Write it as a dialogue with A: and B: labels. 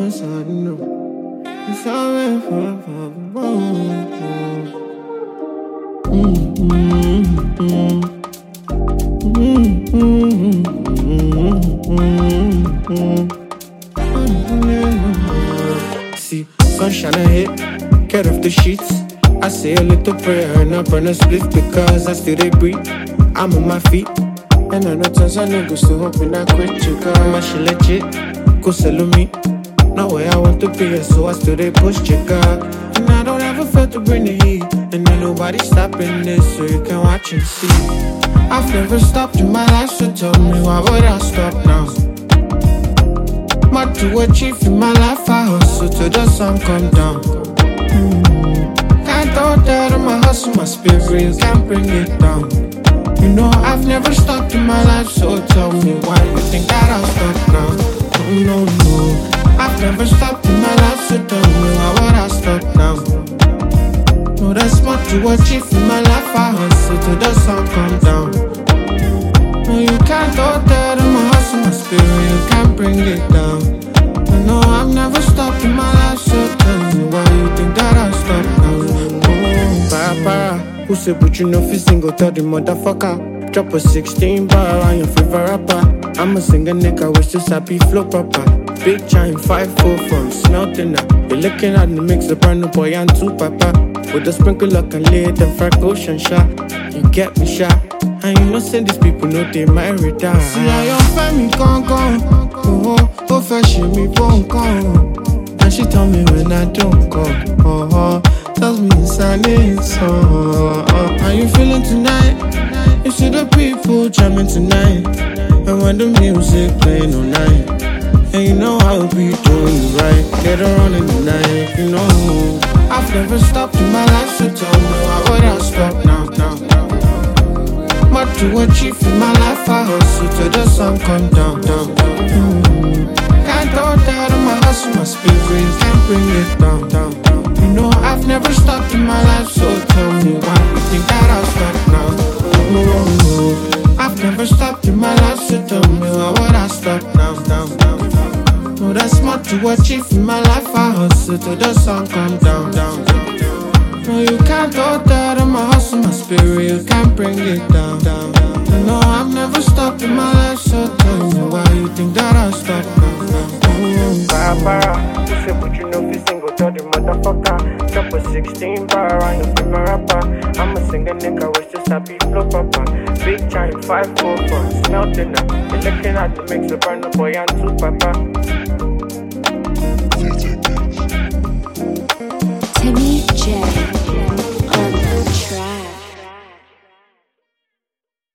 A: knows, I know. It's alright See, sunshine ahead, get off the sheets. I say a little prayer and I burn a split because I still they breathe. I'm on my feet, and I know tons of niggas still hoping I quit. Chica, my shit legit, go sell me. Not where I want to be, so I still they push chica. And I don't ever feel to bring the heat, and ain't nobody stopping this, so you can watch and see. I've never stopped in my life, so tell me why would I stop now? Much to achieve in my life, I hustle till the sun come down. Can't throw that on my hustle, my spirit, you can't bring it down. You know I've never stopped in my life, so tell me why you think that I'll stop now? No, no, I've never stopped in my life, so tell me why would I stop now? No, that's much to achieve in my life, I hustle till the sun come down. No, you can't throw that on my hustle, my spirit, you can't bring it down. No, I've never stopped in my life, so tell me why you think that I'll stop now? Oh, para. Who said but you know if you single, tell the motherfucker. Drop a 16 bar on your favorite rapper. I'm a singer nigga, wish this happy flow proper. Big giant 5'4" from smelting up. You're looking at the mix, the brand new boy and two papa. With a sprinkle of lead and frack ocean shot. You get me shot. And you know say these people know they might retire. See how your family gone. Oh, fashion me won't come. And she told me when I don't come. Tells me it's so. How you feeling tonight? You see the people jamming tonight. And when the music playing all night. And you know I'll be doing it right. Get around in the night, you know. I've never stopped in my life, so tell me why would I stop now? Much to achieve in my life, I hustle till the sun come down. Can't throw that on my hustle, my spirit, can't bring it down. You know I've never stopped in my life, so tell me why you think that I'll stop now? I've never stopped in my life, so tell me why would I stop now? No, that's much to achieve in my life, I hustle till the sun come down. No, you can't throw that on my hustle, my spirit, you can't bring it down. No, I've never stopped in my life, so tell me why you think that I'll stop now? Para, who said but you know if you single, tell the motherfucker. Drop a 16 bar on your favorite rapper. I'm a singer nigga, wish this happy flow proper. Big giant 5'4" from smelting up. You're looking at the mix, the brand new boy and two papa.